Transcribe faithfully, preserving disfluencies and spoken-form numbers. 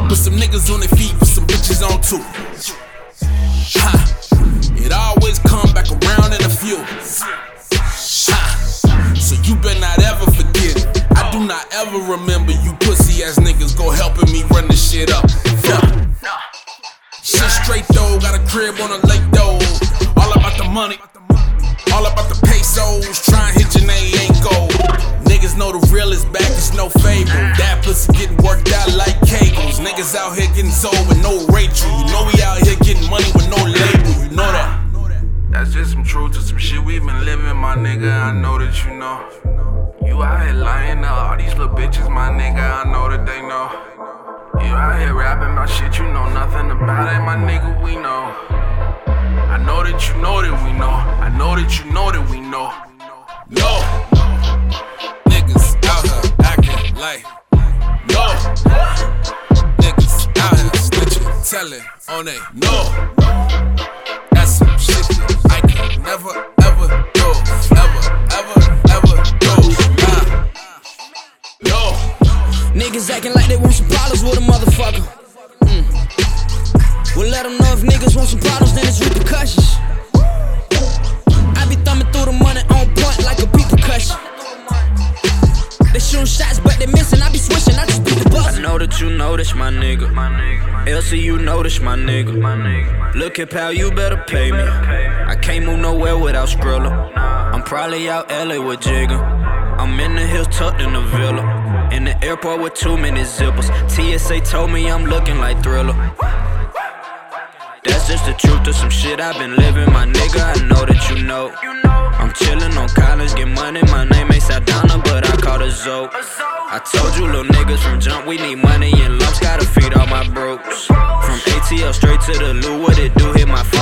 Put some niggas on their feet, put some bitches on too. Ha. It always come back around in a few. Ha. So you better not ever forget it. I do not ever remember you pussy ass niggas go helping me run this shit up. Yeah. Shit straight though, got a crib on a lake though. All about the money, all about the pesos. Try and hit your name, ain't gold. Niggas know the real is back, it's no fable. That pussy getting worked out like cables. Niggas out here getting sold with no Rachel. You know we out here getting money with no label, you know that. That's just some truth to some shit we been living, my nigga, I know that you know. You out here lying to all these little bitches, my nigga, I know that they know. You out here rapping about shit you know nothing about it, my nigga, we know. I know that you know that we know. I know that you know that we know. No, niggas out here acting like no. Niggas out here snitching, telling on they no. That's some shit that I can never ever do. Ever, ever, ever do. Nah. No. Niggas acting like they want some problems with a motherfucker. Mm. We'll let them know if niggas want some problems, then it's repercussions. I be thumbing through the money on point like a beat percussion. They shooting shots, but they missing. I be switching, I just beat the bus. I know that you notice, my nigga. L C, you notice, my nigga. Look at pal, you better pay me. I can't move nowhere without Skrilla. I'm probably out L A with Jigga. I'm in the hills tucked in the villa. In the airport with too many zippers. T S A told me I'm looking like Thriller. That's just the truth of some shit I've been living, my nigga, I know that you know. I'm chillin' on college, get money, my name ain't Saldana, but I call it Zoe. I told you little niggas from jump, we need money in lumps, gotta feed all my bros. From A T L straight to the Lou, what it do, hit my phone.